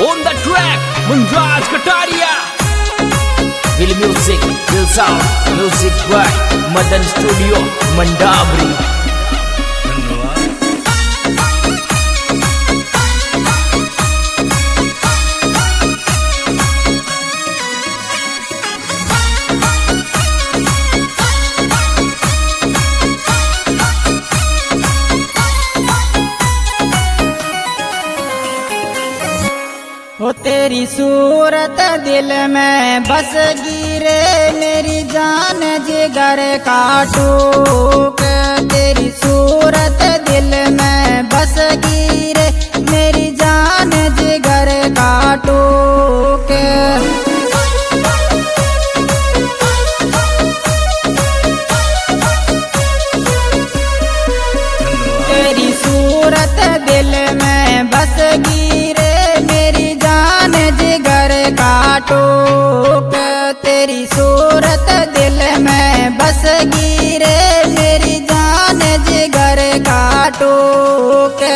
On the track, Munraj Kataria. Will music, will sound, music by Madan Studio, Mandabri. हो तेरी सूरत दिल में बस गिरे, मेरी जान जिगर काटू के। तेरी सूरत दिल में बस गिरे, मेरी जान जिगर काटू के। तेरी सूरत दिल में बस गिरे, मेरी जान जिगर काटू के। तेरी सूरत दिल में बस गिरे, मेरी जान जिगर काटू के।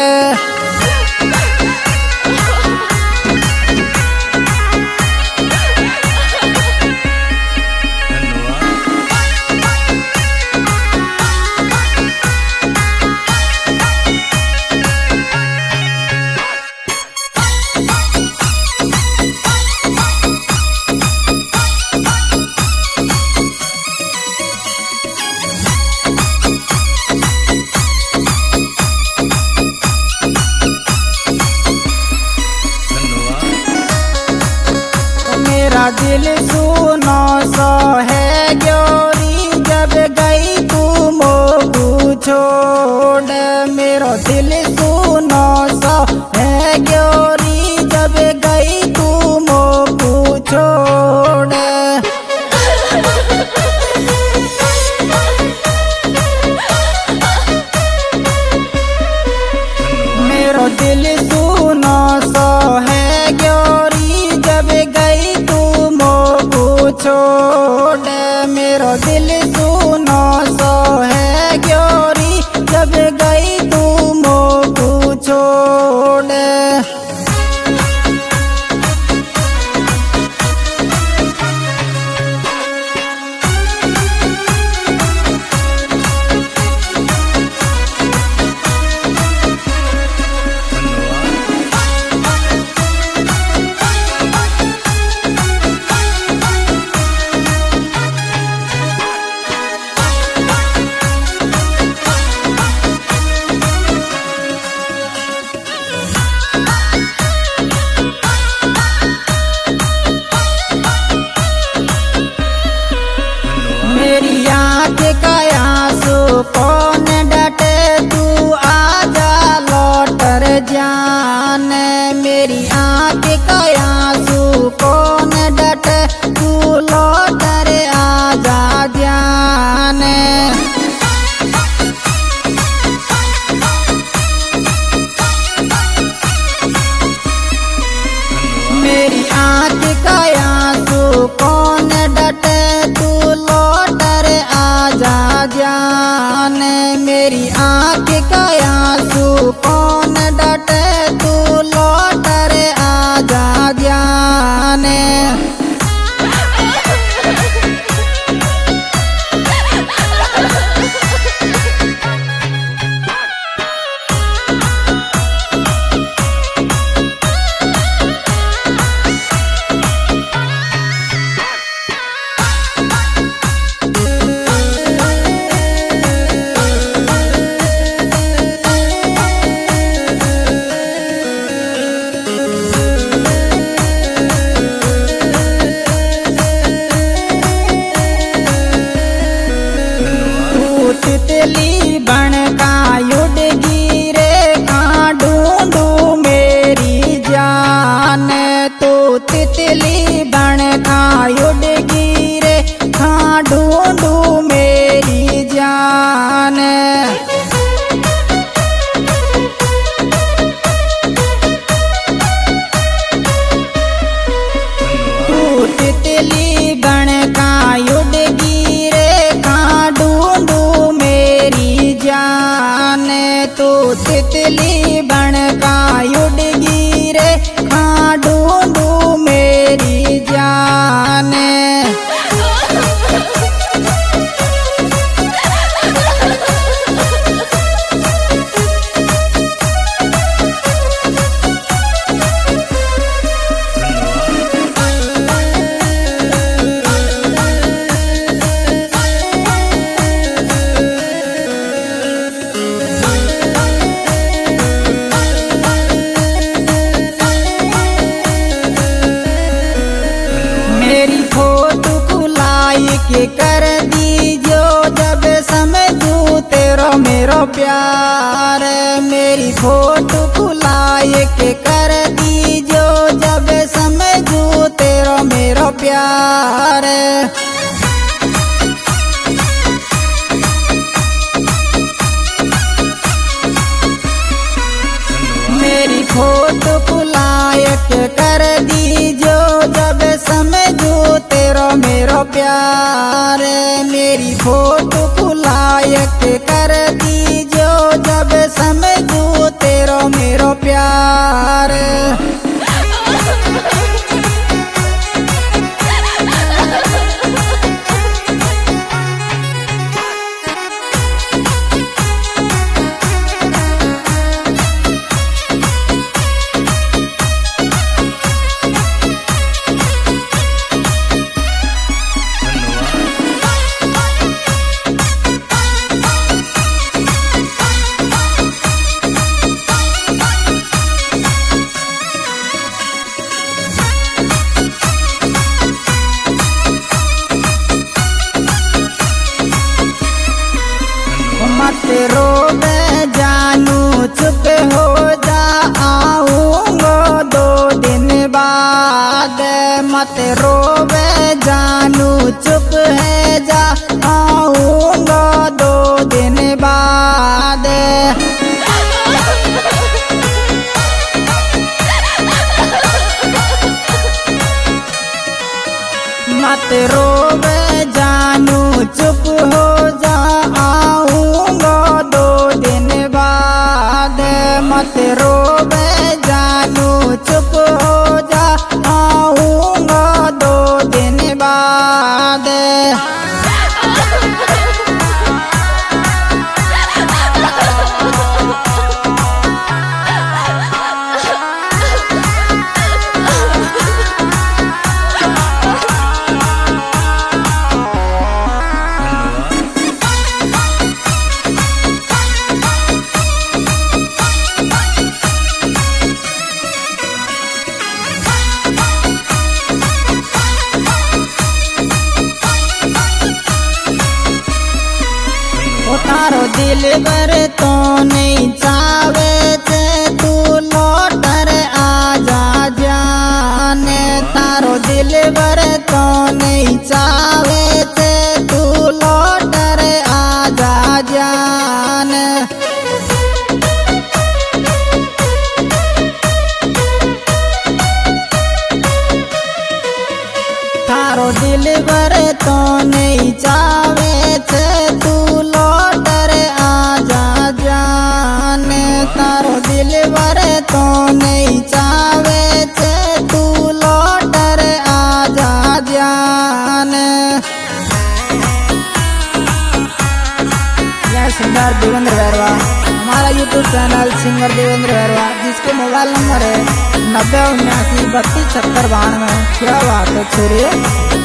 मेरा दिल सुनो सो है गोरी, जब गई तू मोगू छोड़। मेरा दिल सुनो सो है गोरी, जब गई तू मोगू छोड़। मेरा दिल सुनो सो है गोरी, जब गई तू मोगू छोड़। मेरा दिल सुनो सो है गोरी, जब गई तू मोगू छोड़। मेरी आँख का आंसू कौन डटे, तू आजा लौटर जान। मेरी आँख का आंसू कौन डटे, तू लौटर आजा जान। मेरी आँख का आंसू कौन डटे, तू लौटर आजा जान। मेरी आँख का आंसू कौन डटे, तू लौटर आजा जान। तितली बन का उड़ गिरे, कहाँ ढूंढू मेरी जान। तू तितली बन का उड़ गिरे, कहाँ ढूंढू मेरी जान। तू तितली बन का उड़ गिरे, कहाँ ढूंढू मेरी जान। तू तितली बन का उड़ गिरे, कहाँ ढूंढू मेरो प्यार। मेरी फोटो खुलाए के कर दीजो जब समझू तेरा मेरो प्यार। मेरी फोटो खुलायक कर दीजो जब समझू तेरा मेरो प्यार। मेरी फोटो खुलायक कर दीजो जब समझू तेरा मेरो प्यार। मत रोवे जानू चुप हो जा आऊंगा 2 दिन बाद। मत रोवे जानू चुप है जा आऊंगा 2 दिन बाद। मत रोवे जानू चुप हो जा आऊंगा 2 दिन बाद। मत रोवे जानू चुप हो जा आऊंगा 2 दिन बाद। तारो दिल बर तो नहीं चावे थे तू लौटर आजा जाने। तारो दिल बर तो नहीं चावे थे तू लौटर आजा जाने। तारो दिल बर तो नहीं चावे थे तू लौटर आजा जाने। तारो दिल बर तो नहीं चावे थे तू लौटर आजा जाने। यह सिंगर देवेंद्र बैरवा, हमारा यूट्यूब चैनल सिंगर देवेंद्र बैरवा, जिसके मोबाइल नंबर है 90 79 32 70 92। क्या बात है छोरिए।